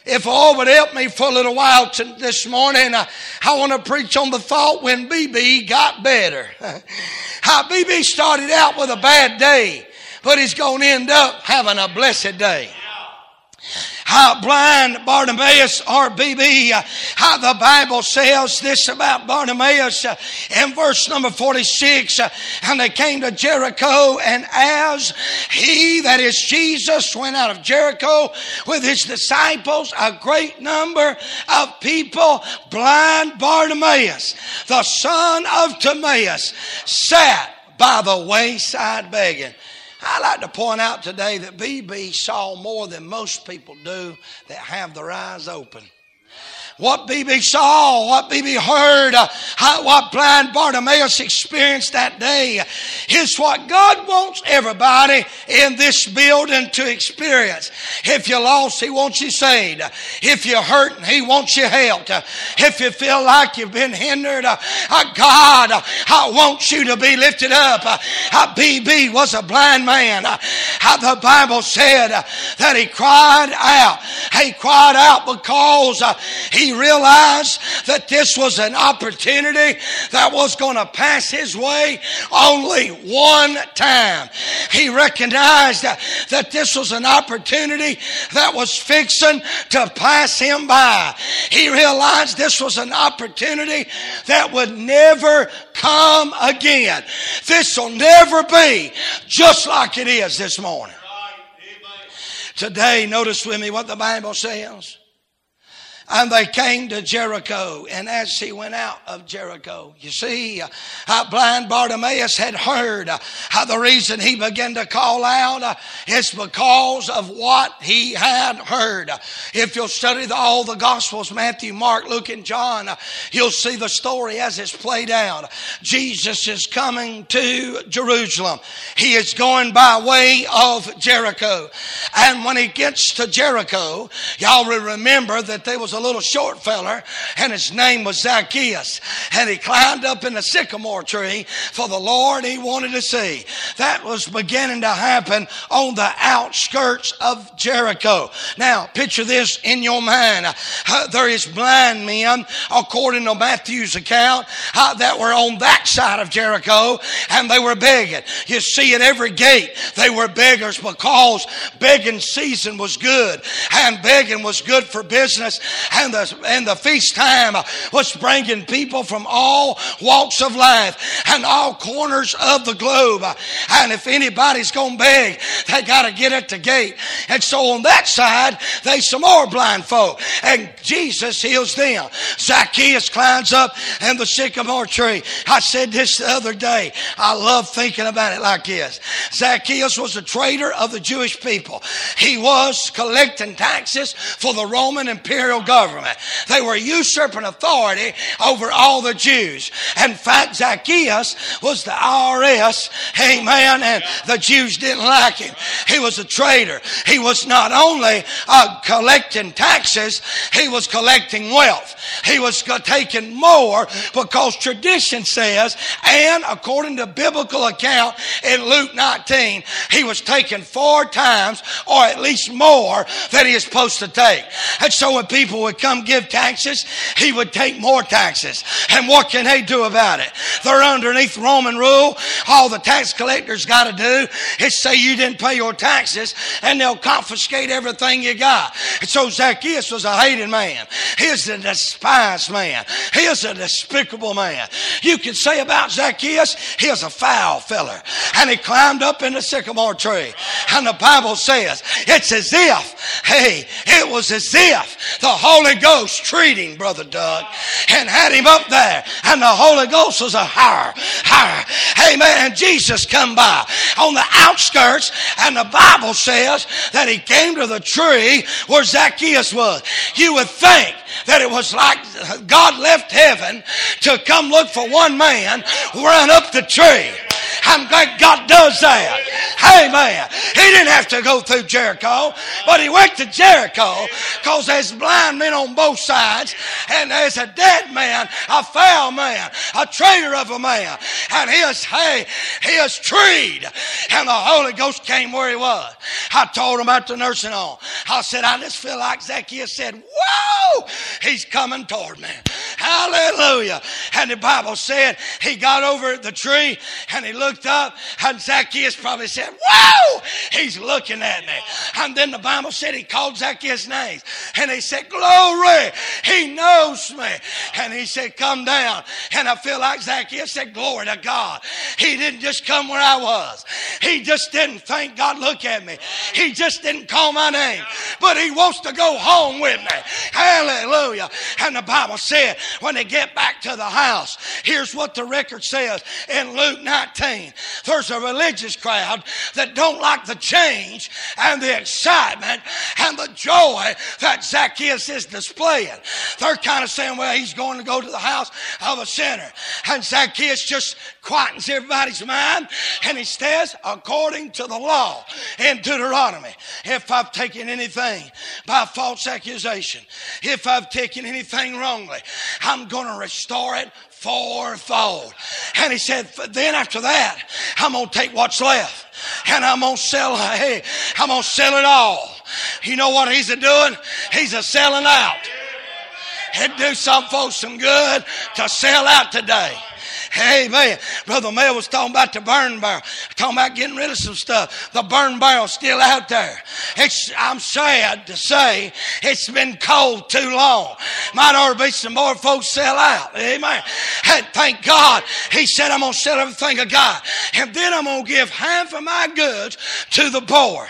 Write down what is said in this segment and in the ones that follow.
If all would help me for a little while this morning, I want to preach on the thought when BB got better. How BB started out with a bad day, but he's going to end up having a blessed day. How blind Bartimaeus, or BB, how the Bible says this about Bartimaeus in verse number 46. And they came to Jericho, and as he, that is Jesus, went out of Jericho with his disciples, a great number of people, blind Bartimaeus, the son of Timaeus, sat by the wayside begging. I'd like to point out today that BB saw more than most people do that have their eyes open. What BB saw, what BB heard, what blind Bartimaeus experienced that day is what God wants everybody in this building to experience. If you're lost, He wants you saved. If you're hurting, He wants you helped. If you feel like you've been hindered, God wants you to be lifted up. BB was a blind man. The Bible said that he cried out. He cried out because he realized that this was an opportunity that was going to pass his way only one time. He recognized that this was an opportunity that was fixing to pass him by. He realized this was an opportunity that would never come again. This will never be just like it is this morning. Today, notice with me what the Bible says. And they came to Jericho, and as he went out of Jericho, you see, blind Bartimaeus had heard the reason he began to call out is because of what he had heard. If you'll study all the Gospels, Matthew, Mark, Luke, and John, you'll see the story as it's played out. Jesus is coming to Jerusalem. He is going by way of Jericho. And when he gets to Jericho, y'all will remember that there was a little short feller, and his name was Zacchaeus, and he climbed up in the sycamore tree for the Lord he wanted to see. That was beginning to happen on the outskirts of Jericho. Now picture this in your mind. There is blind men, according to Matthew's account, that were on that side of Jericho, and they were begging. You see, at every gate they were beggars, because begging season was good, and begging was good for business. And the feast time was bringing people from all walks of life and all corners of the globe. And if anybody's going to beg, they got to get at the gate. And so on that side, there's some more blind folk. And Jesus heals them. Zacchaeus climbs up in the sycamore tree. I said this the other day. I love thinking about it like this. Zacchaeus was a traitor of the Jewish people. He was collecting taxes for the Roman imperial government. They were usurping authority over all the Jews. In fact, Zacchaeus was the IRS, amen, and the Jews didn't like him. He was a traitor. He was not only collecting taxes, he was collecting wealth. He was taking more, because tradition says, and according to biblical account in Luke 19, he was taking 4 times, or at least more, than he is supposed to take. And so when people would come give taxes, he would take more taxes. And what can they do about it? They're underneath Roman rule. All the tax collectors got to do is say you didn't pay your taxes, and they'll confiscate everything you got. And so Zacchaeus was a hated man. He is a despised man. He is a despicable man. You can say about Zacchaeus, he is a foul feller. And he climbed up in the sycamore tree. And the Bible says, it's as if, it was as if the Holy Ghost treating Brother Doug and had him up there, and the Holy Ghost was a higher. Amen. And Jesus come by on the outskirts, and the Bible says that he came to the tree where Zacchaeus was. You would think that it was like God left heaven to come look for one man, run up the tree. I'm glad God does that. Amen. He didn't have to go through Jericho, but he went to Jericho because there's blind men on both sides, and there's a dead man, a foul man, a traitor of a man, and he is treed. And the Holy Ghost came where he was. I told him at the nursing home, I said, I just feel like Zacchaeus said, whoa, he's coming toward me. Hallelujah. And the Bible said he got over the tree and he looked up, and Zacchaeus probably said, whoa, he's looking at me. And then the Bible said he called Zacchaeus names, and he said, glory, he knows me. And he said, come down. And I feel like Zacchaeus said, glory to God. He didn't just come where I was. He just didn't think, God, look at me. He just didn't call my name, but he wants to go home with me. Hallelujah. And the Bible said when they get back to the house, here's what the record says in Luke 19. There's a religious crowd that don't like the change and the excitement and the joy that Zacchaeus is displaying. They're kind of saying, well, he's going to go to the house of a sinner. And Zacchaeus just quietens everybody's mind, and he says, according to the law in Deuteronomy, if I've taken anything by false accusation, if I've taken anything wrongly, I'm going to restore it fourfold. And he said, then after that, I'm going to take what's left and I'm going to sell it all. You know what he's doing? He's selling out. It'd do some folks some good to sell out today. Amen. Brother Mel was talking about the burn barrel, talking about getting rid of some stuff. The burn barrel's still out there. I'm sad to say it's been cold too long. Might ought to be some more folks sell out. Amen. And thank God he said, I'm going to sell everything I got, and then I'm going to give half of my goods to the poor.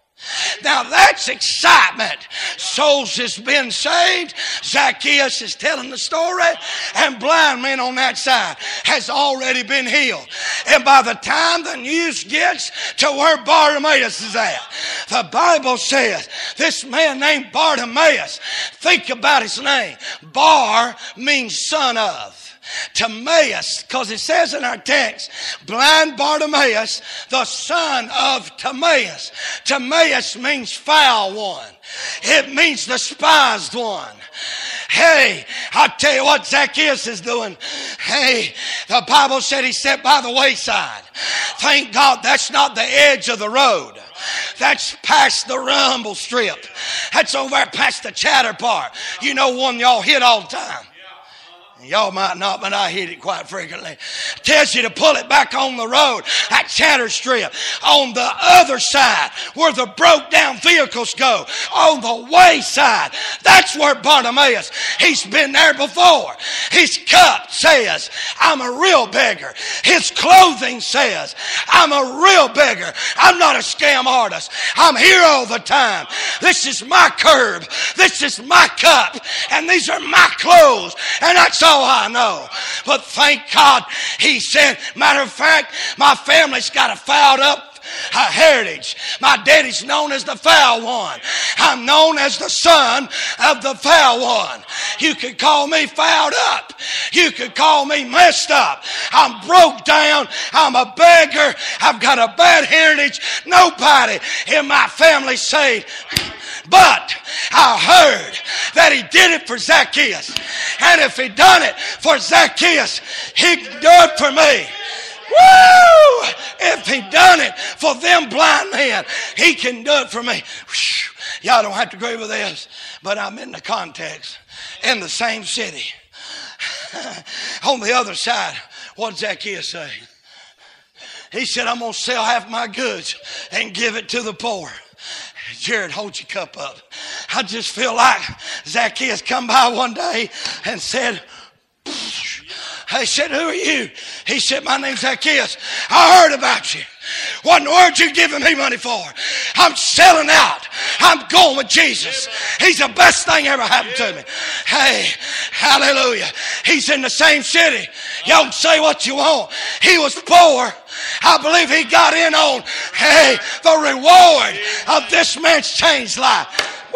Now that's excitement. Souls has been saved. Zacchaeus is telling the story, and blind men on that side has already been healed. And by the time the news gets to where Bartimaeus is at, the Bible says this man named Bartimaeus, think about his name. Bar means son of. Timaeus, because it says in our text, blind Bartimaeus, the son of Timaeus. Timaeus means foul one. It means despised one. Hey, I'll tell you what Zacchaeus is doing. Hey, the Bible said he sat by the wayside. Thank God that's not the edge of the road. That's past the rumble strip. That's over there past the chatter part. You know, one y'all hit all the time. Y'all might not, but I hit it quite frequently. Tells you to pull it back on the road, that chatter strip. On the other side, where the broke down vehicles go, on the wayside. That's where Bartimaeus, he's been there before. His cup says, I'm a real beggar. His clothing says, I'm a real beggar. I'm not a scam artist. I'm here all the time. This is my curb. This is my cup. And these are my clothes. And that's all I know. But thank God he said, matter of fact, my family's got a fouled up heritage. My daddy's known as the foul one. I'm known as the son of the foul one. You could call me fouled up. You could call me messed up. I'm broke down. I'm a beggar. I've got a bad heritage. Nobody in my family saved. But I heard that he did it for Zacchaeus. And if he done it for Zacchaeus, he can do it for me. Woo! If he done it for them blind men, he can do it for me. Y'all don't have to agree with this, but I'm in the context. In the same city. On the other side, what did Zacchaeus say? He said, I'm going to sell half my goods and give it to the poor. Jared, hold your cup up. I just feel like Zacchaeus come by one day and said, I said, who are you? He said, my name's Zacchaeus. I heard about you. What in the world you giving me money for? I'm selling out. I'm going with Jesus. He's the best thing ever happened to me. Hey, hallelujah. He's in the same city. Y'all can say what you want. He was poor. I believe he got in on, hey, the reward of this man's changed life.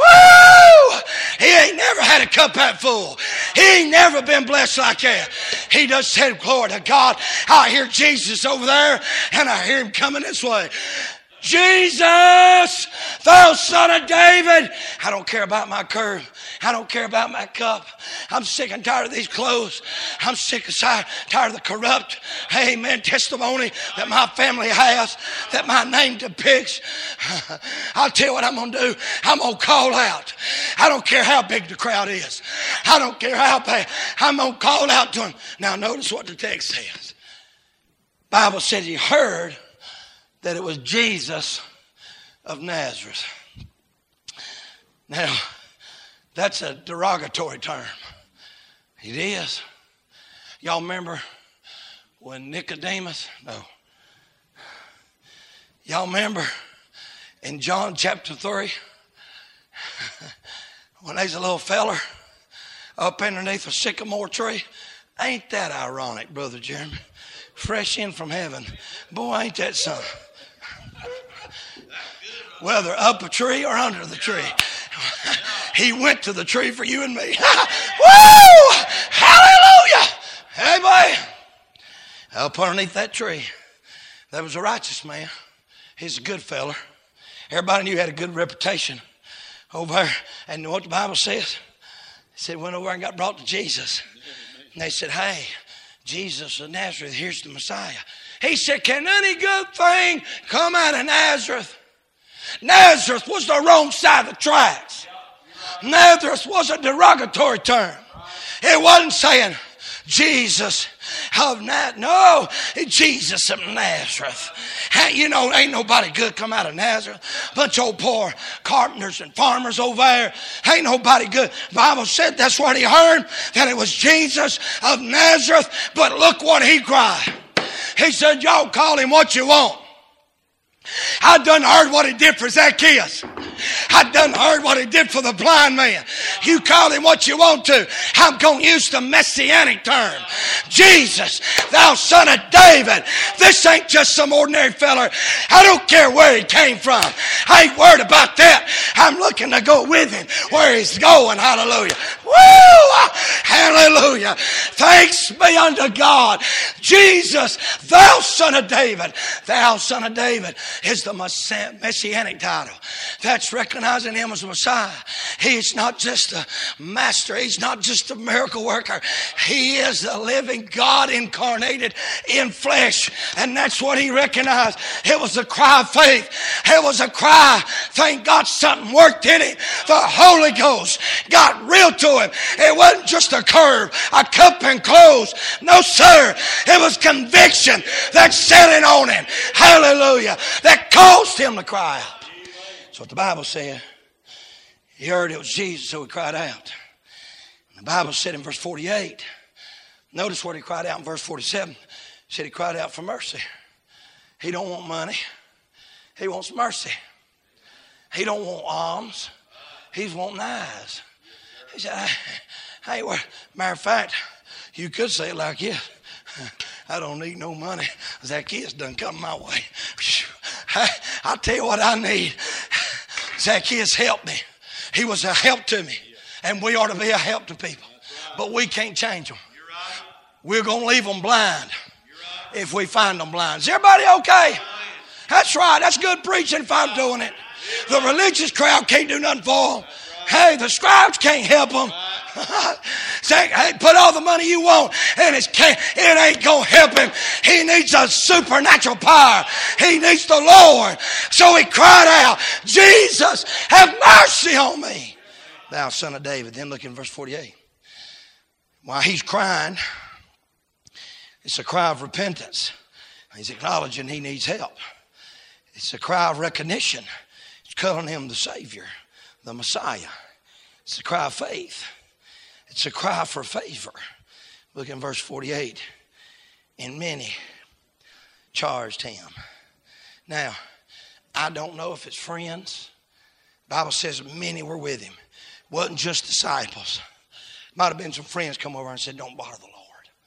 Woo! He ain't never had a cup that full. He ain't never been blessed like that. He just said, glory to God, I hear Jesus over there and I hear him coming this way. Jesus, thou son of David. I don't care about my curve. I don't care about my cup. I'm sick and tired of these clothes. I'm sick and tired of the corrupt, amen, testimony that my family has, that my name depicts. I'll tell you what I'm going to do. I'm going to call out. I don't care how big the crowd is. I don't care how big. I'm going to call out to them. Now notice what the text says. The Bible said he heard that it was Jesus of Nazareth. Now, that's a derogatory term. It is. Y'all remember when Nicodemus? No. Y'all remember in John chapter 3 when there's a little feller up underneath a sycamore tree? Ain't that ironic, Brother Jeremy? Fresh in from heaven. Boy, ain't that something. Whether up a tree or under the tree. He went to the tree for you and me. Woo! Hallelujah! Amen. Up underneath that tree, there was a righteous man. He's a good fella. Everybody knew he had a good reputation over there. And you know what the Bible says? He said, went over and got brought to Jesus. And they said, hey, Jesus of Nazareth, here's the Messiah. He said, can any good thing come out of Nazareth? Nazareth was the wrong side of the tracks. Nazareth was a derogatory term. It wasn't saying Jesus of Nazareth. No, Jesus of Nazareth. You know, ain't nobody good come out of Nazareth. Bunch of old poor carpenters and farmers over there. Ain't nobody good. The Bible said that's what he heard, that it was Jesus of Nazareth. But look what he cried. He said, y'all call him what you want. I done heard what he did for Zacchaeus. I done heard what he did for the blind man. You call him what you want to. I'm going to use the messianic term. Jesus, thou son of David. This ain't just some ordinary feller. I don't care where he came from. I ain't worried about that. I'm looking to go with him where he's going. Hallelujah. Woo! Hallelujah. Thanks be unto God. Jesus, thou son of David. Thou son of David is the messianic title. That's recognizing him as a Messiah. He's not just a master. He's not just a miracle worker. He is the living God incarnated in flesh. And that's what he recognized. It was a cry of faith. It was a cry. Thank God something worked in him. The Holy Ghost got real to him. It wasn't just a curve, a cup and close. No, sir. It was conviction that set in on him. Hallelujah. That caused him to cry out. That's what the Bible said. He heard it was Jesus, so he cried out. And the Bible said in verse 48, notice what he cried out in verse 47. He said he cried out for mercy. He don't want money. He wants mercy. He don't want alms. He's wanting eyes. He said, hey, matter of fact, you could say it like this. I don't need no money. Zacchaeus done come my way. I'll tell you what I need. Zacchaeus helped me. He was a help to me. And we ought to be a help to people. But we can't change them. We're going to leave them blind if we find them blind. Is everybody okay? That's right. That's good preaching if I'm doing it. The religious crowd can't do nothing for them. Hey, the scribes can't help them. Say, hey, put all the money you want, and it ain't gonna help him. He needs a supernatural power. He needs the Lord. So he cried out, Jesus, have mercy on me, thou son of David. Then look in verse 48. While he's crying, it's a cry of repentance. He's acknowledging he needs help. It's a cry of recognition. It's calling him the Savior, the Messiah. It's a cry of faith. It's a cry for favor. Look in verse 48. And many charged him. Now, I don't know if it's friends. The Bible says many were with him. It wasn't just disciples. Might have been some friends come over and said, don't bother the Lord.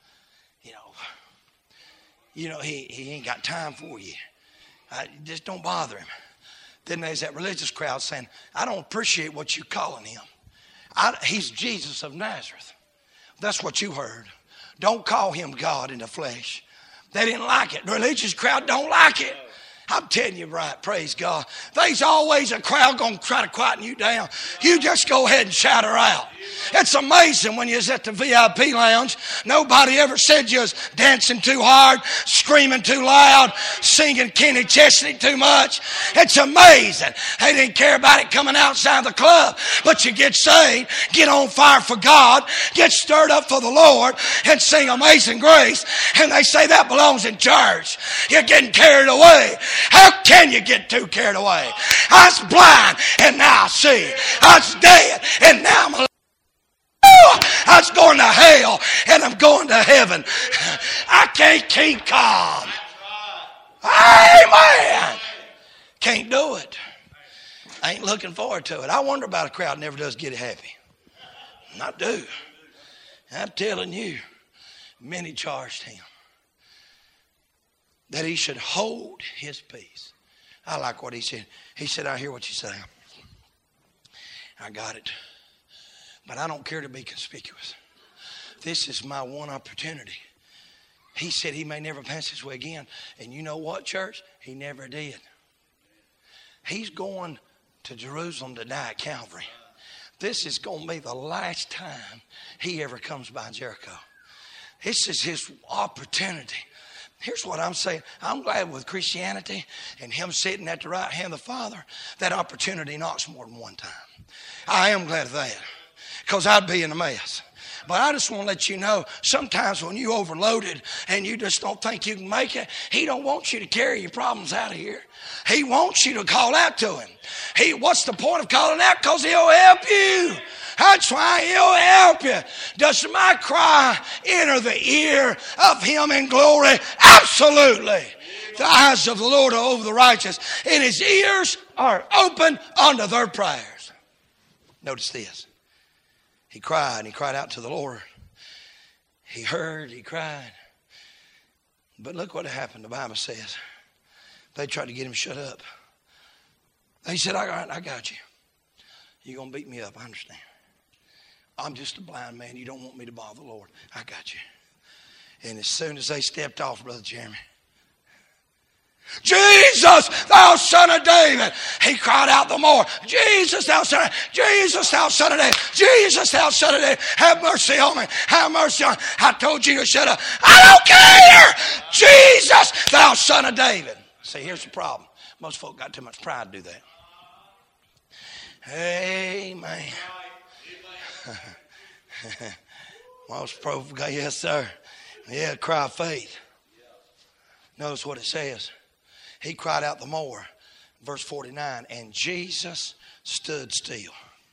You know, he ain't got time for you. Just don't bother him. Then there's that religious crowd saying, I don't appreciate what you're calling him. He's Jesus of Nazareth. That's what you heard. Don't call him God in the flesh. They didn't like it. The religious crowd don't like it. I'm telling you right, praise God. There's always a crowd going to try to quieten you down. You just go ahead and shout her out. It's amazing when you was at the VIP lounge, nobody ever said you was dancing too hard, screaming too loud, singing Kenny Chesney too much. It's amazing. They didn't care about it coming outside the club. But you get saved, get on fire for God, get stirred up for the Lord, and sing Amazing Grace. And they say that belongs in church. You're getting carried away. How can you get too carried away? I was blind and now I see. I was dead and now I'm alive. I was going to hell and I'm going to heaven. I can't keep calm. Amen. Can't do it. I ain't looking forward to it. I wonder about a crowd that never does get happy. I do. I'm telling you, many charged him that he should hold his peace. I like what he said. He said, I hear what you say. I got it. But I don't care to be conspicuous. This is my one opportunity. He said he may never pass this way again. And you know what, church? He never did. He's going to Jerusalem to die at Calvary. This is going to be the last time he ever comes by Jericho. This is his opportunity. Here's what I'm saying. I'm glad with Christianity and him sitting at the right hand of the Father, that opportunity knocks more than one time. I am glad of that, because I'd be in a mess. But I just want to let you know, sometimes when you overloaded and you just don't think you can make it, he don't want you to carry your problems out of here. He wants you to call out to him. What's the point of calling out? Because he'll help you. That's why he'll help you. Does my cry enter the ear of him in glory? Absolutely. The eyes of the Lord are over the righteous, and his ears are open unto their prayers. Notice this. He cried out to the Lord. He heard, he cried. But look what happened. The Bible says they tried to get him shut up. He said, I got you. You're going to beat me up, I understand. I'm just a blind man. You don't want me to bother the Lord. I got you. And as soon as they stepped off, Brother Jeremy, Jesus, thou son of David. He cried out the more. Jesus, thou son of David. Jesus, thou son of David. Jesus, thou son of David. Have mercy on me. Have mercy on me. I told you to shut up. I don't care. Jesus, thou son of David. See, here's the problem. Most folk got too much pride to do that. Amen. Most folk, yes, sir. Yeah, cry of faith. Notice what it says. He cried out the more. Verse 49. And Jesus stood still.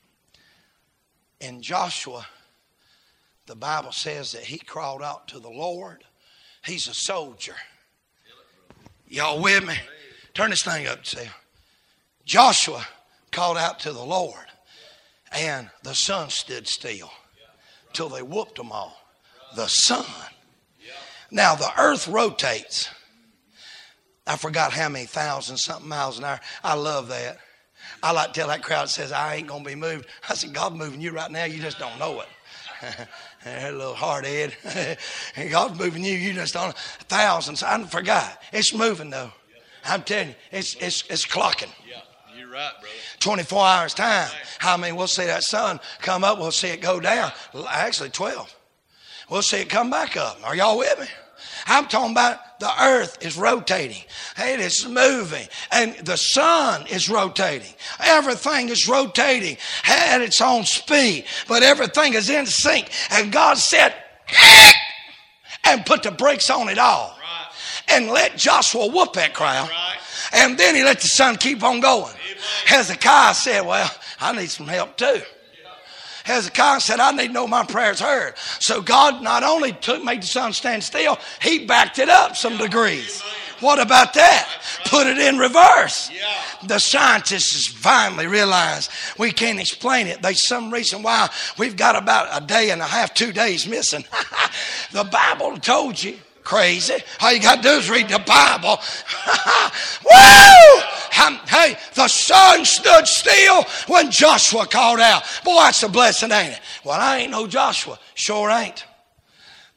In Joshua, the Bible says that he crawled out to the Lord. He's a soldier. Y'all with me? Turn this thing up, see. Joshua called out to the Lord. And the sun stood still till they whooped them all. The sun. Now the earth rotates. I forgot how many thousand something miles an hour. I love that. I like to tell that crowd that says, I ain't going to be moved. I said, God's moving you right now. You just don't know it. A little hard head. God's moving you. You just don't know. Thousands. I forgot. It's moving though. I'm telling you, it's clocking. Yeah, you're right, brother. 24 hours time. I mean, we'll see that sun come up. We'll see it go down. Actually, 12. We'll see it come back up. Are y'all with me? I'm talking about the earth is rotating. It is moving. And the sun is rotating. Everything is rotating at its own speed. But everything is in sync. And God said, and put the brakes on it all. Right. And let Joshua whoop that crowd. Right. And then he let the sun keep on going. Amen. Hezekiah said, well, I need some help too. Hezekiah said, I need to know my prayers heard. So God not only made the sun stand still, he backed it up some degrees. What about that? Put it in reverse. The scientists finally realized we can't explain it. There's some reason why we've got about a day and a half, 2 days missing. The Bible told you. Crazy. All you got to do is read the Bible. Woo! Hey, the sun stood still when Joshua called out. Boy, that's a blessing, ain't it? Well, I ain't no Joshua. Sure ain't.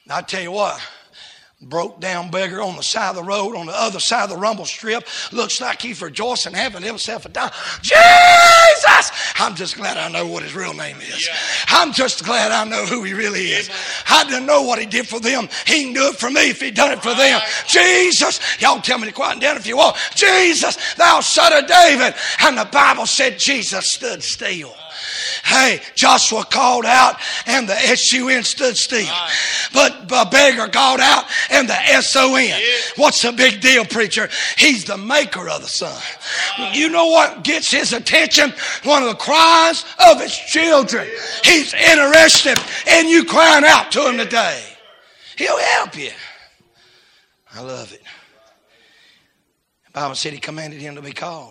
I tell you what, broke down beggar on the side of the road, on the other side of the rumble strip, looks like he's rejoicing, having himself a time. Jesus! I'm just glad I know what his real name is. I'm just glad I know who he really is. I didn't know what he did for them. He can do it for me if he done it for them. Jesus! Y'all tell me to quiet down if you want. Jesus, thou son of David. And the Bible said Jesus stood still. Hey, Joshua called out and the S-U-N stood still. But a beggar called out and the S-O-N. What's the big deal, preacher? He's the maker of the sun. You know what gets his attention? One of the cries of his children. He's interested in you crying out to him today. He'll help you. I love it. The Bible said he commanded him to be called.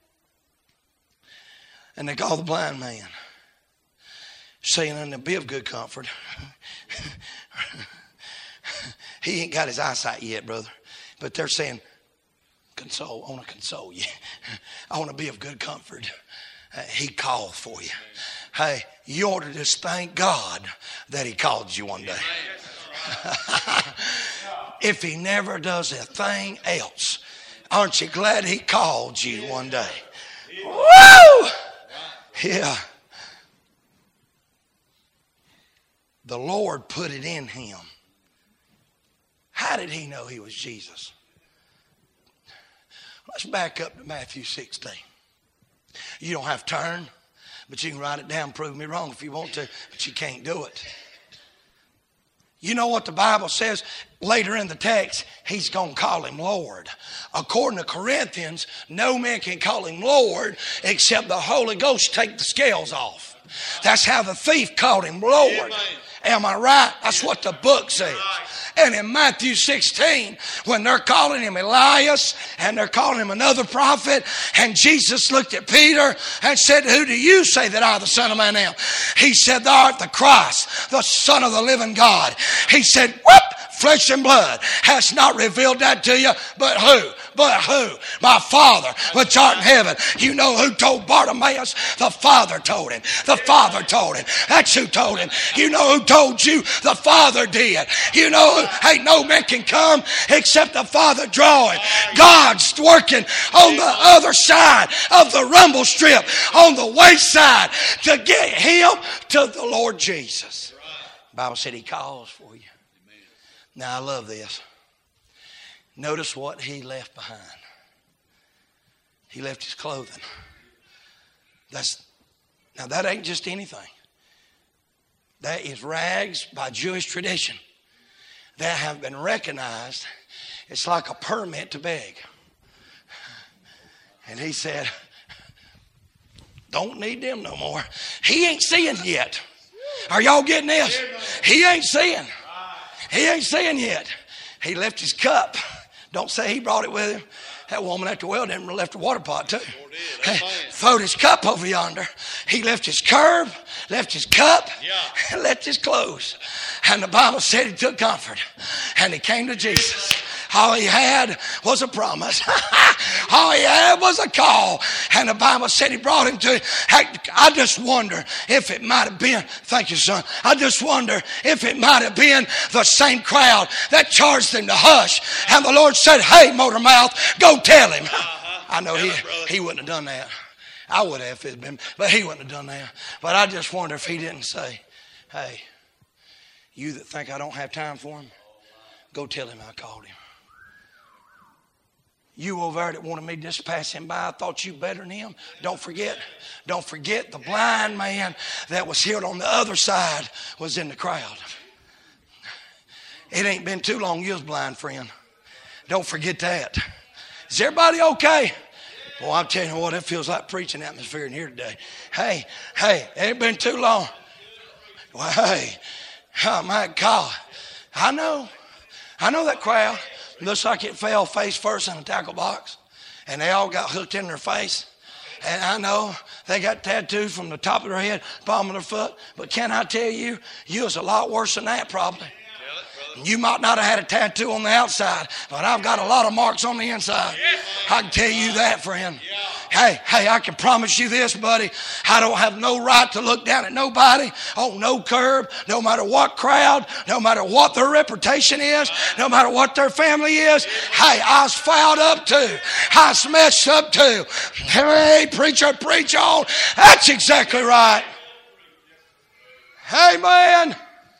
And they called the blind man, saying unto him, be of good comfort. He ain't got his eyesight yet, brother. But they're saying, console. I want to console you. I want to be of good comfort. He called for you. Hey, you ought to just thank God that he called you one day. If he never does a thing else, aren't you glad he called you one day? Woo! Yeah. The Lord put it in him. How did he know he was Jesus? Let's back up to Matthew 16. You don't have to turn, but you can write it down, prove me wrong if you want to, but you can't do it. You know what the Bible says later in the text? He's going to call him Lord. According to Corinthians, no man can call him Lord except the Holy Ghost take the scales off. That's how the thief called him Lord. Am I right? That's what the book says. And in Matthew 16, when they're calling him Elias and they're calling him another prophet, and Jesus looked at Peter and said, who do you say that I, the Son of Man, am? He said, thou art the Christ, the Son of the living God. He said, whoop! Flesh and blood has not revealed that to you, but who? But who? My Father, which art in heaven. You know who told Bartimaeus? The Father told him. The Father told him. That's who told him. You know who told you? The Father did. You know who? Hey, no man can come except the Father draw him. God's working on the other side of the rumble strip, on the wayside, to get him to the Lord Jesus. The Bible said he calls for you. Now, I love this. Notice what he left behind. He left his clothing. Now, that ain't just anything. That is rags by Jewish tradition that have been recognized. It's like a permit to beg. And he said, don't need them no more. He ain't seeing yet. Are y'all getting this? He ain't seeing. He ain't seeing yet. He left his cup. Don't say he brought it with him. That woman at the well didn't left the water pot too. Throwed his cup over yonder. He left his curb, left his cup, and left his clothes. And the Bible said he took comfort. And he came to Jesus. All he had was a promise. All he had was a call. And the Bible said he brought him to it. I just wonder if it might have been, thank you, son. I just wonder if it might have been the same crowd that charged him to hush. And the Lord said, hey, motor mouth, go tell him. I know he wouldn't have done that. I would have if it had been, but he wouldn't have done that. But I just wonder if he didn't say, hey, you that think I don't have time for him, go tell him I called him. You over there that wanted me to just pass him by, I thought you better than him. Don't forget the blind man that was healed on the other side was in the crowd. It ain't been too long you was blind, friend. Don't forget that. Is everybody okay? Well, I'm telling you what, it feels like preaching atmosphere in here today. Hey, it ain't been too long. Well, hey, oh my God. I know that crowd. Looks like it fell face first in a tackle box. And they all got hooked in their face. And I know they got tattoos from the top of their head, bottom of their foot. But can I tell you, you was a lot worse than that probably. You might not have had a tattoo on the outside, but I've got a lot of marks on the inside. I can tell you that, friend. Hey, I can promise you this, buddy. I don't have no right to look down at nobody on no curb, no matter what crowd, no matter what their reputation is, no matter what their family is. Hey, I was fouled up too. I was messed up too. Hey, preacher, preach on. That's exactly right. Hey, man.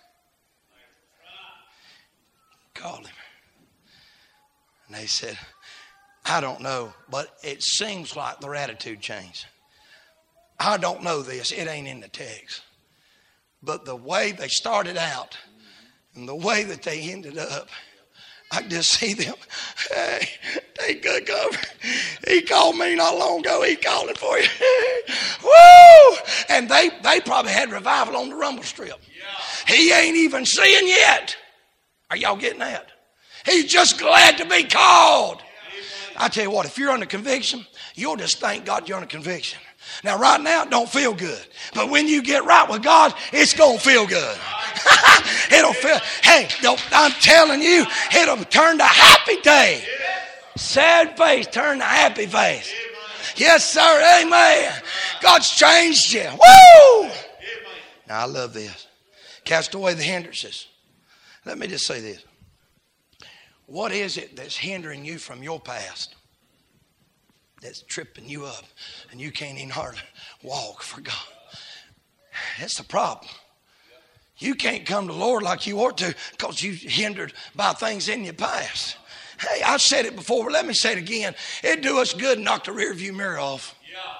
Called him. And they said, I don't know, but it seems like their attitude changed. I don't know this. It ain't in the text. But the way they started out and the way that they ended up, I just see them. Hey, they good cover. He called me not long ago. He calling for you. Woo! And they probably had revival on the Rumble Strip. He ain't even seeing yet. Are y'all getting that? He's just glad to be called. I tell you what, if you're under conviction, you'll just thank God you're under conviction. Now, right now, it don't feel good. But when you get right with God, it's going to feel good. It'll feel, hey, I'm telling you, it'll turn to happy day. Sad face, turn to happy face. Yes, sir, amen. God's changed you. Woo! Now, I love this. Cast away the hindrances. Let me just say this. What is it that's hindering you from your past? That's tripping you up and you can't even hardly walk for God. That's the problem. You can't come to the Lord like you ought to because you're hindered by things in your past. Hey, I've said it before, but let me say it again. It'd do us good to knock the rear view mirror off.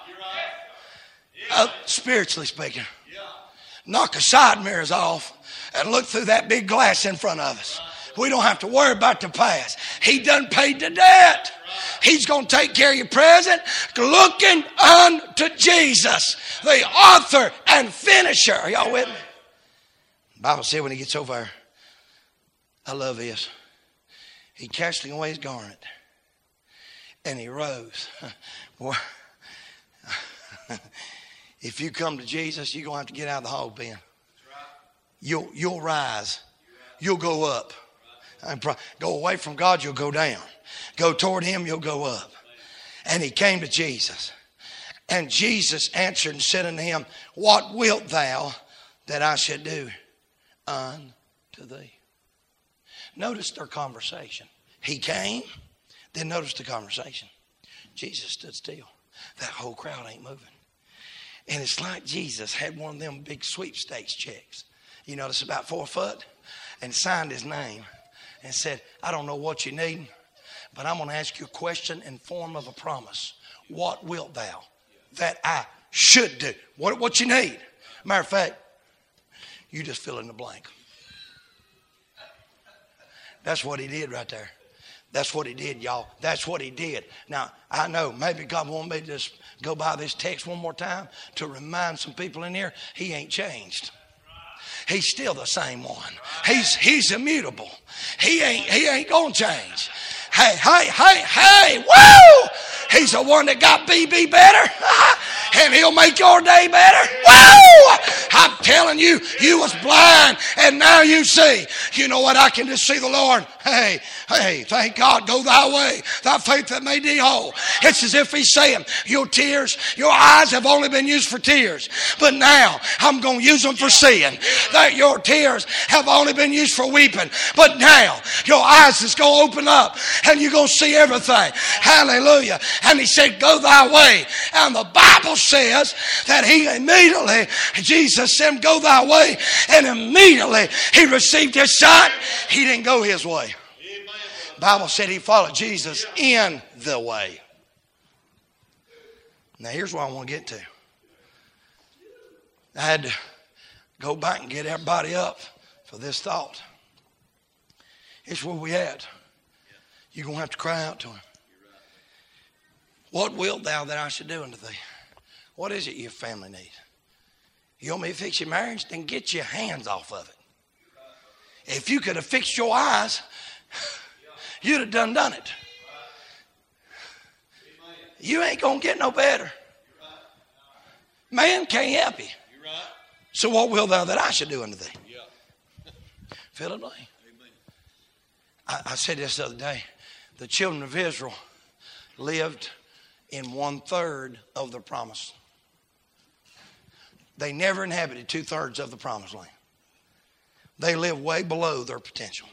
Spiritually speaking. Knock the side mirrors off and look through that big glass in front of us. We don't have to worry about the past. He done paid the debt. He's going to take care of your present. Looking unto Jesus, the author and finisher. Are y'all with me? The Bible said when he gets over there, I love this. He casting away his garment. And he rose. Boy, if you come to Jesus, you're going to have to get out of the hog pen. You'll rise. You'll go up. Go away from God, you'll go down. Go toward him, you'll go up. And he came to Jesus. And Jesus answered and said unto him, what wilt thou that I should do unto thee? Notice their conversation. He came, then notice the conversation. Jesus stood still. That whole crowd ain't moving. And it's like Jesus had one of them big sweepstakes checks. You notice about 4 foot, and signed his name. And said, I don't know what you need, but I'm going to ask you a question in form of a promise. What wilt thou that I should do? What you need? Matter of fact, you just fill in the blank. That's what he did right there. That's what he did, y'all. That's what he did. Now, I know maybe God wanted me to just go by this text one more time to remind some people in here, he ain't changed. He's still the same one. He's immutable. He ain't gonna change. Hey, woo! He's the one that got BB better. And he'll make your day better. Woo! I'm telling you, you was blind and now you see. You know what? I can just see the Lord. Hey, thank God. Go thy way. Thy faith that made thee whole. It's as if he's saying, your tears, your eyes have only been used for tears. But now I'm going to use them for seeing. That your tears have only been used for weeping. But now your eyes is going to open up and you're going to see everything. Hallelujah. And he said, go thy way. And the Bible says that he immediately, Jesus said, go thy way. And immediately he received his sight. He didn't go his way. The Bible said he followed Jesus in the way. Now here's what I want to get to. I had to go back and get everybody up for this thought. It's where we at. You're going to have to cry out to him. What wilt thou that I should do unto thee? What is it your family needs? You want me to fix your marriage? Then get your hands off of it. If you could have fixed your eyes, you'd have done it. You ain't going to get no better. Man can't help you. So what wilt thou that I should do unto thee? Fill in the blank. I said this the other day. The children of Israel lived in 1/3 of the promise. They never inhabited 2/3 of the promised land. They live way below their potential.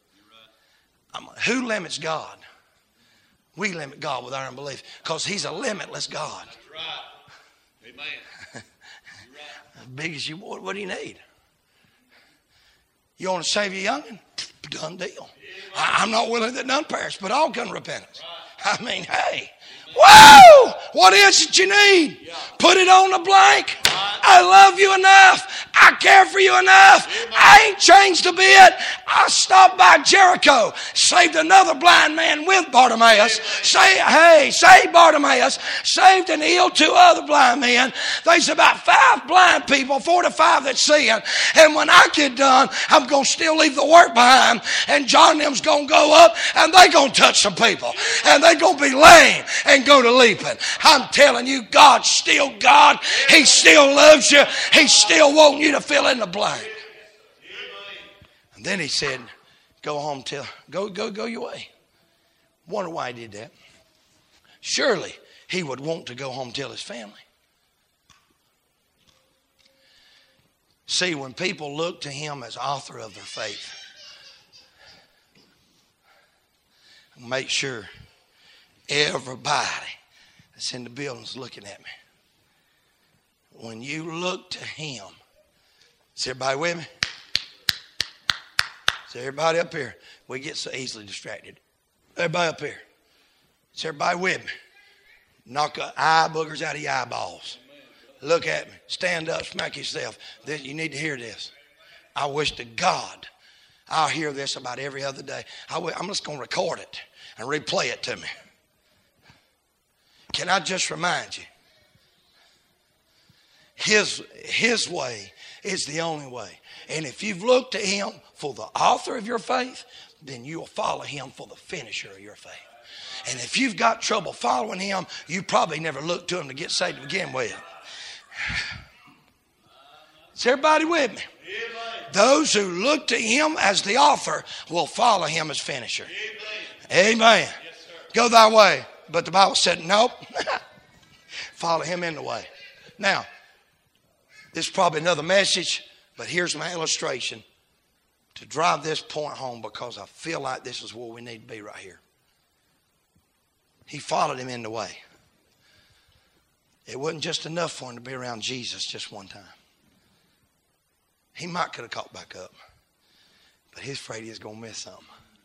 Who limits God? We limit God with our unbelief because He's a limitless God. That's right. Amen. You're right. As big as you want, what do you need? You want to save your young'un? Done deal. I'm not willing that none perish, but all come to repentance. I mean, hey, whoa! What is it you need? Put it on the blank. I love you enough. I care for you enough. I ain't changed a bit. I stopped by Jericho, saved another blind man with Bartimaeus. Saved Bartimaeus, saved and healed 2 other blind men. There's about 5 blind people, 4 to 5 that's seeing. And when I get done, I'm going to still leave the work behind. And John and them's going to go up and they going to touch some people. And they going to be lame and go to leaping. I'm telling you, God's still God. He still loves you. He's still wanting you to fill in the blank. And then he said, go home till, go your way. Wonder why he did that. Surely he would want to go home tell his family. See, when people look to him as author of their faith, make sure everybody that's in the building is looking at me. When you look to him, is everybody with me? Is everybody up here? We get so easily distracted. Everybody up here. Is everybody with me? Knock eye boogers out of your eyeballs. Look at me. Stand up. Smack yourself. You need to hear this. I wish to God I'll hear this about every other day. I'm just going to record it and replay it to me. Can I just remind you? His way is the only way. And if you've looked to him for the author of your faith, then you'll follow him for the finisher of your faith. And if you've got trouble following him, you probably never looked to him to get saved to begin with. Is everybody with me? Those who look to him as the author will follow him as finisher. Amen. Yes, go thy way. But the Bible said, nope. Follow him in the way. Now, this is probably another message, but here's my illustration to drive this point home because I feel like this is where we need to be right here. He followed him in the way. It wasn't just enough for him to be around Jesus just one time. He might could have caught back up, but he's afraid he's going to miss something.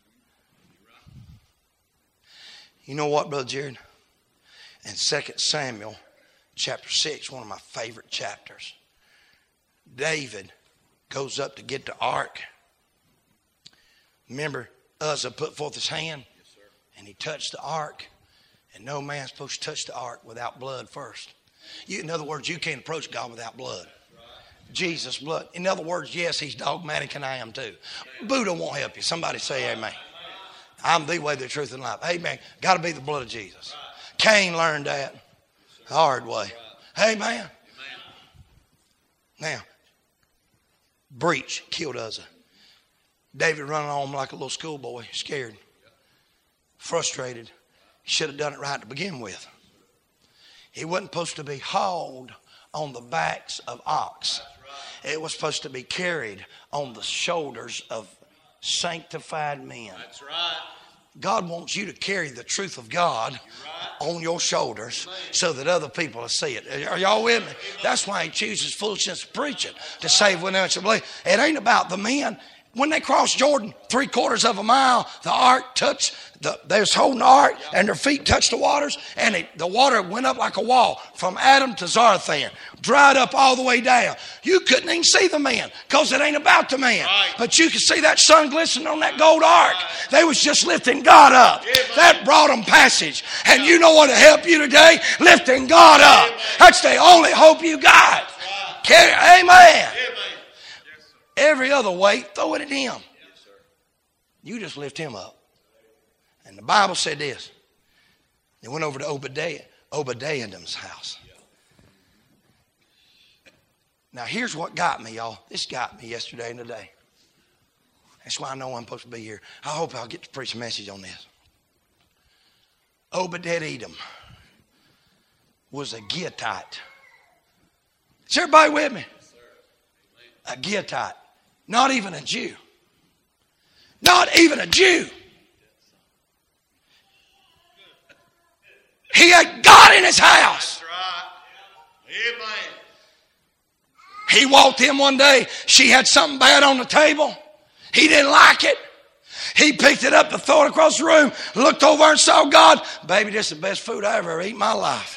You know what, Brother Jared? In 2 Samuel chapter 6, one of my favorite chapters, David goes up to get the ark. Remember, Uzzah put forth his hand, and he touched the ark. And no man's supposed to touch the ark without blood first. In other words, you can't approach God without blood. Jesus' blood. In other words, yes, he's dogmatic, and I am too. Buddha won't help you. Somebody say amen. I'm the way, the truth, and life. Amen. Got to be the blood of Jesus. Cain learned that the hard way. Amen. Now, breach killed Uzzah. David running on like a little schoolboy, scared, frustrated. He should have done it right to begin with. He wasn't supposed to be hauled on the backs of ox. It was supposed to be carried on the shoulders of sanctified men. That's right. God wants you to carry the truth of God on your shoulders so that other people will see it. Are y'all with me? That's why he chooses foolishness of preaching to save one else to believe. It ain't about the men. When they crossed Jordan 3/4 of a mile, the ark touched, they was holding the ark and their feet touched the waters, and the water went up like a wall from Adam to Zarethan, dried up all the way down. You couldn't even see the man because it ain't about the man. Right. But you could see that sun glistening on that gold ark. Right. They was just lifting God up. Yeah, that brought them passage. And you know what will help you today? Lifting God up. Yeah, that's the only hope you got. Right. Amen. Yeah, every other weight, throw it at him. Yes, you just lift him up. And the Bible said this. They went over to Obadiah's house. Now here's what got me, y'all. This got me yesterday and today. That's why I know I'm supposed to be here. I hope I'll get to preach a message on this. Obed-Edom was a Gittite. Is everybody with me? A Gittite. Not even a Jew. Not even a Jew. He had God in his house. That's right. Amen. He walked in one day. She had something bad on the table. He didn't like it. He picked it up to throw it across the room. Looked over and saw God. Baby, this is the best food I ever ate in my life.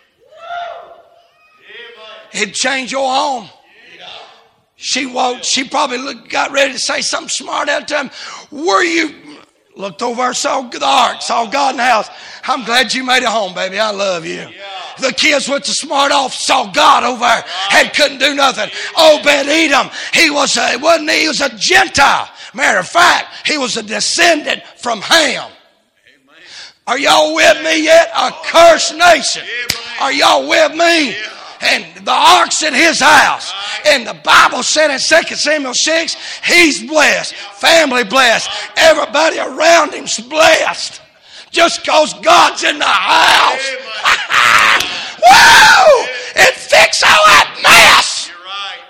It'd change your home. She walked. She probably got ready to say something smart at the time. Were you? Looked over and saw the ark. Saw God in the house. I'm glad you made it home, baby. I love you. The kids went to smart off. Saw God over there. And couldn't do nothing. Obed-Edom. He was a Gentile. Matter of fact, he was a descendant from Ham. Are y'all with me yet? A cursed nation. Are y'all with me? And the ark's in his house. And the Bible said in 2 Samuel 6, he's blessed. Family blessed. Everybody around him's blessed. Just because God's in the house. Woo! It fixed all that mess. You're right.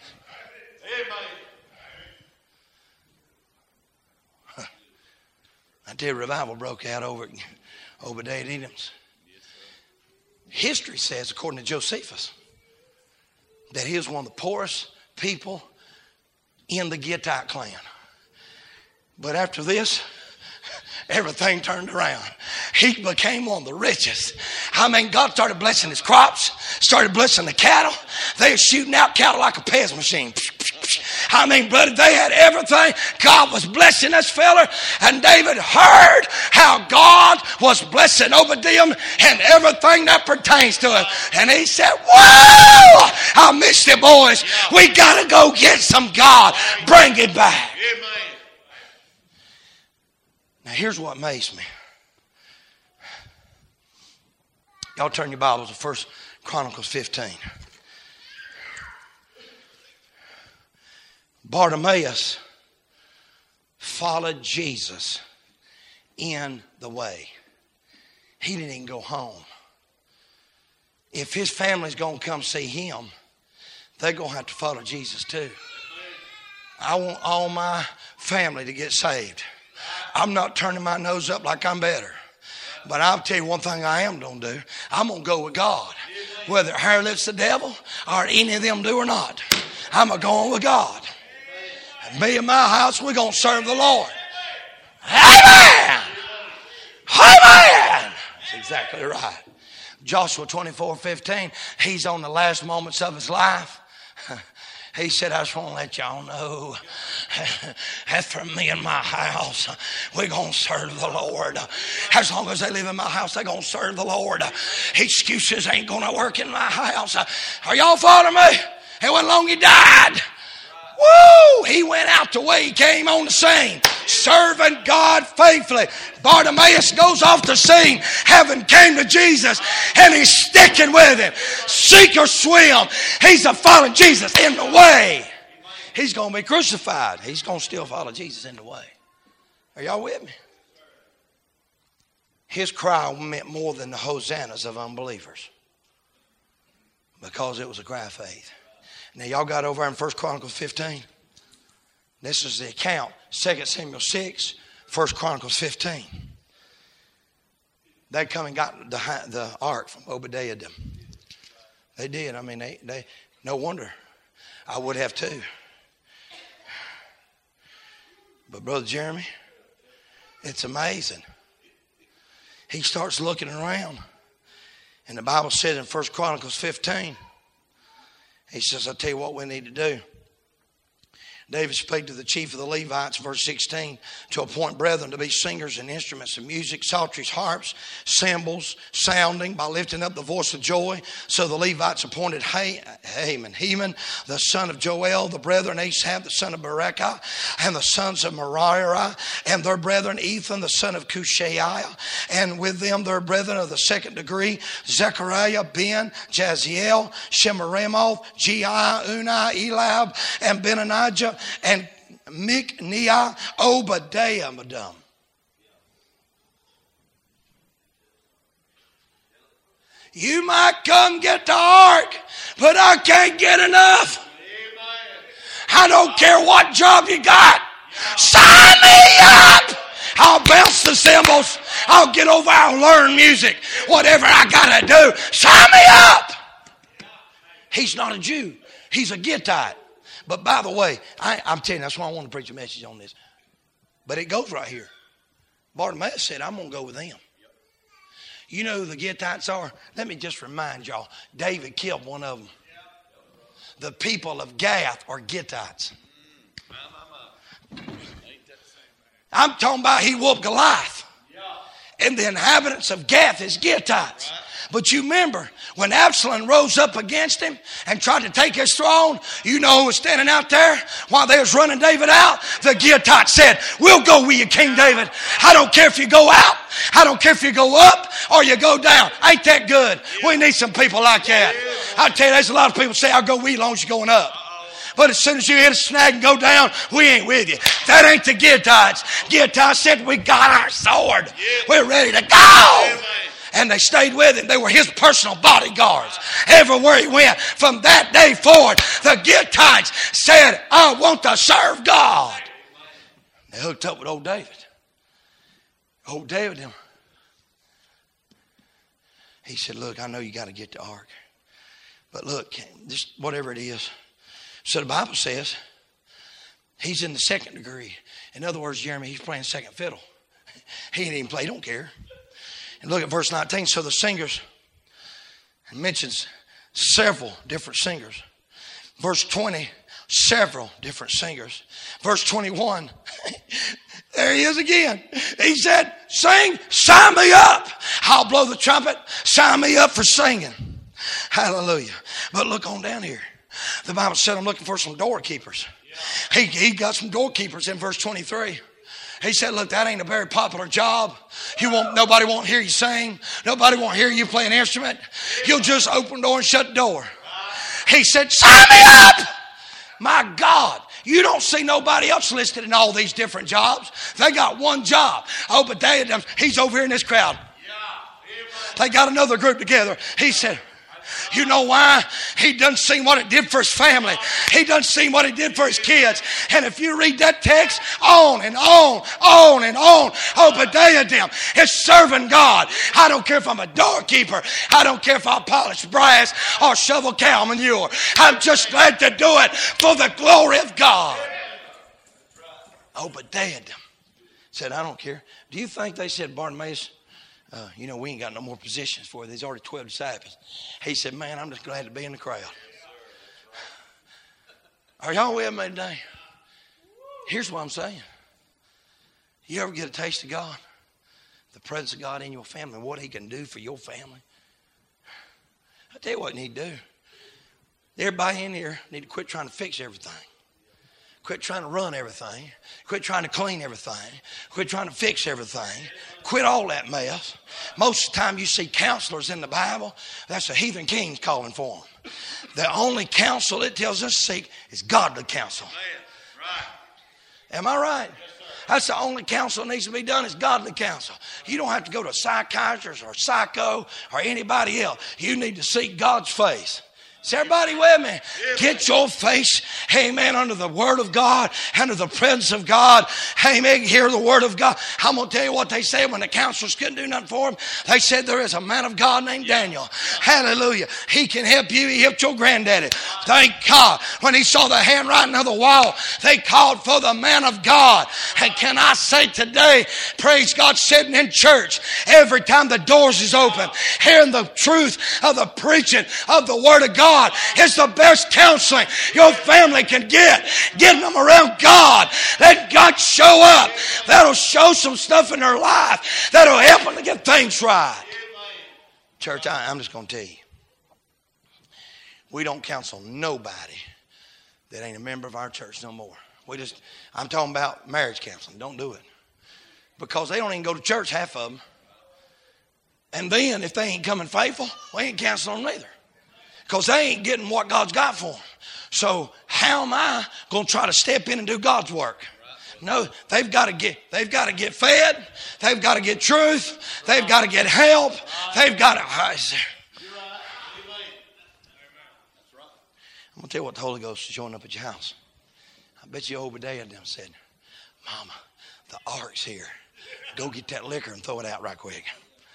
Amen. I tell you, revival broke out over at Obed-Edom's. History says, according to Josephus, that he was one of the poorest people in the Gittite clan. But after this, everything turned around. He became one of the richest. I mean, God started blessing his crops, started blessing the cattle. They were shooting out cattle like a Pez machine. I mean, brother, they had everything. God was blessing this fella. And David heard how God was blessing Obed-Edom and everything that pertains to him. And he said, whoa, I missed it, boys. We got to go get some God. Bring it back. Amen. Now, here's what amazed me. Y'all turn your Bibles to 1 Chronicles 15. Bartimaeus followed Jesus in the way. He didn't even go home. If his family's going to come see him, they're going to have to follow Jesus too. I want all my family to get saved. I'm not turning my nose up like I'm better. But I'll tell you one thing I am going to do. I'm going to go with God. Whether hair lifts the devil or any of them do or not. I'm going to go on with God. And me and my house, we're going to serve the Lord. Amen. Amen. That's exactly right. Joshua 24:15, he's on the last moments of his life. He said, I just want to let y'all know that for me and my house, we're going to serve the Lord. As long as they live in my house, they're going to serve the Lord. Excuses ain't going to work in my house. Are y'all following me? It wasn't long he died. Woo! He went out the way he came on the scene, serving God faithfully. Bartimaeus goes off the scene, having came to Jesus, and he's sticking with him. Sink or swim, he's a following Jesus in the way. He's going to be crucified. He's going to still follow Jesus in the way. Are y'all with me? His cry meant more than the hosannas of unbelievers, because it was a cry of faith. Now, y'all got over in 1 Chronicles 15. This is the account. 2 Samuel 6, 1 Chronicles 15. They come and got the ark from Obed-Edom. They did. I mean, they no wonder. I would have too. But Brother Jeremy, it's amazing. He starts looking around. And the Bible says in 1 Chronicles 15, he says, I'll tell you what we need to do. David spake to the chief of the Levites, verse 16, to appoint brethren to be singers and instruments of music, psalteries, harps, cymbals, sounding by lifting up the voice of joy. So the Levites appointed Heman, the son of Joel, the brethren Asaph, the son of Berechiah, and the sons of Merari, and their brethren Ethan, the son of Cushaiah, and with them their brethren of the second degree, Zechariah, Ben, Jaziel, Shemiramoth, Jeiah, Unai, Elab, and Benaniah, and Mikniah, Obadiah, You might come get the ark, but I can't get enough. I don't care what job you got. Sign me up. I'll bounce the cymbals. I'll get over. I'll learn music. Whatever I got to do. Sign me up. He's not a Jew. He's a Gittite. But by the way, I'm telling you, that's why I want to preach a message on this. But it goes right here. Bartimaeus said, I'm going to go with them. You know who the Gittites are? Let me just remind y'all. David killed one of them. The people of Gath are Gittites. I'm talking about he whooped Goliath. And the inhabitants of Gath is Gittites. But you remember, when Absalom rose up against him and tried to take his throne, you know who was standing out there while they was running David out? The Gittites said, we'll go with you, King David. I don't care if you go out. I don't care if you go up or you go down. Ain't that good? We need some people like that. I tell you, there's a lot of people say, I'll go with you as long as you're going up. But as soon as you hit a snag and go down, we ain't with you. That ain't the Gittites. Gittites said, we got our sword. We're ready to go. And they stayed with him. They were his personal bodyguards. Everywhere he went, from that day forward, the Gittites said, I want to serve God. They hooked up with old David. Old David, he said, look, I know you got to get the ark. But look, just whatever it is. So the Bible says he's in the second degree. In other words, Jeremy, he's playing second fiddle. He ain't even play, he don't care. And look at verse 19. So the singers, it mentions several different singers. Verse 20, several different singers. Verse 21, there he is again. He said, sing, sign me up. I'll blow the trumpet, sign me up for singing. Hallelujah. But look on down here. The Bible said I'm looking for some doorkeepers. He got some doorkeepers in verse 23. He said, look, that ain't a very popular job. Nobody won't hear you sing. Nobody won't hear you play an instrument. You'll just open the door and shut the door. He said, sign me up. My God, you don't see nobody else listed in all these different jobs. They got one job. Obadiah, he's over here in this crowd. They got another group together. He said, you know why? He done seen what it did for his family. He done seen what it did for his kids. And if you read that text, on and on, Obadiah them is serving God. I don't care if I'm a doorkeeper. I don't care if I polish brass or shovel cow manure. I'm just glad to do it for the glory of God. Obadiah them said, I don't care. Do you think they said, Bartimaeus, we ain't got no more positions for you. There's already 12 disciples. He said, man, I'm just glad to be in the crowd. Are y'all with me today? Here's what I'm saying. You ever get a taste of God? The presence of God in your family, what he can do for your family? I'll tell you what you need to do. Everybody in here need to quit trying to fix everything. Quit trying to run everything. Quit trying to clean everything. Quit trying to fix everything. Quit all that mess. Most of the time you see counselors in the Bible, that's the heathen kings calling for them. The only counsel it tells us to seek is godly counsel. Am I right? That's the only counsel that needs to be done is godly counsel. You don't have to go to a psychiatrist or a psycho or anybody else. You need to seek God's face. Is everybody with me? Get your face, amen, under the word of God, under the presence of God. Amen, hear the word of God. I'm going to tell you what they said when the counselors couldn't do nothing for them. They said there is a man of God named Daniel. Hallelujah. He can help you. He helped your granddaddy. Thank God. When he saw the handwriting of the wall, they called for the man of God. And can I say today, praise God, sitting in church, every time the doors is open, hearing the truth of the preaching of the word of God, is the best counseling your family can get. Getting them around God. Let God show up. That'll show some stuff in their life that'll help them to get things right. Church, I'm just going to tell you. We don't counsel nobody that ain't a member of our church no more. I'm talking about marriage counseling. Don't do it. Because they don't even go to church, half of them. And then if they ain't coming faithful, we ain't counseling them either. Because they ain't getting what God's got for them. So how am I going to try to step in and do God's work? No, they've got to get fed. They've got to get truth. They've got to get help. They've got to. I'm going to tell you what the Holy Ghost is showing up at your house. I bet you Obadiah them said, Mama, the ark's here. Go get that liquor and throw it out right quick.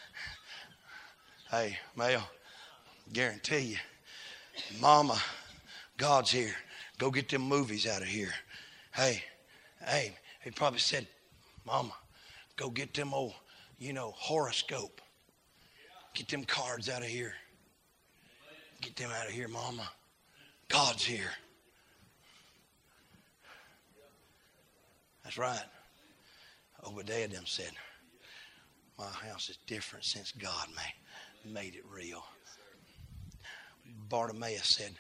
Hey, Mel, guarantee you, Mama, God's here. Go get them movies out of here. Hey, he probably said, Mama, go get them old, horoscope. Get them cards out of here. Get them out of here, Mama. God's here. That's right. Obadiah them said, my house is different since God made it real. Bartimaeus said,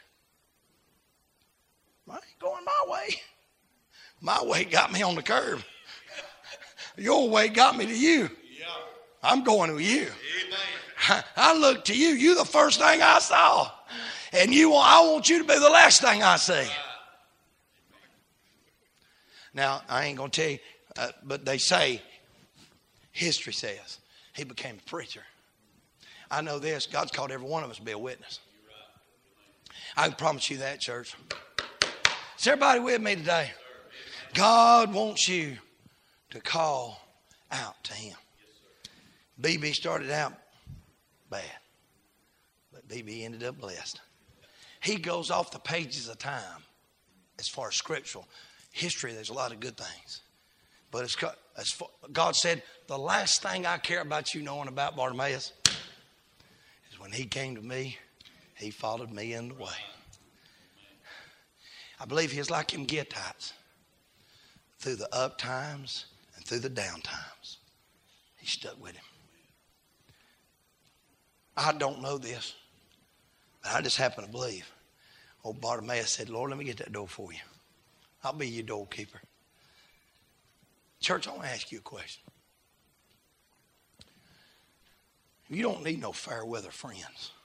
I ain't going my way. My way got me on the curb. Your way got me to you. I'm going to you. I look to you. You the first thing I saw. And I want you to be the last thing I see. Now, I ain't going to tell you, but they say, history says, he became a preacher. I know this, God's called every one of us to be a witness. I can promise you that, church. Is everybody with me today? God wants you to call out to him. BB started out bad, but BB ended up blessed. He goes off the pages of time as far as scriptural history. There's a lot of good things. But God said, the last thing I care about you knowing about Bartimaeus is when he came to me, he followed me in the way. I believe he's like him Gittites. Through the up times and through the down times, he stuck with him. I don't know this, but I just happen to believe. Old Bartimaeus said, Lord, let me get that door for you. I'll be your doorkeeper. Church, I want to ask you a question. You don't need no fair weather friends.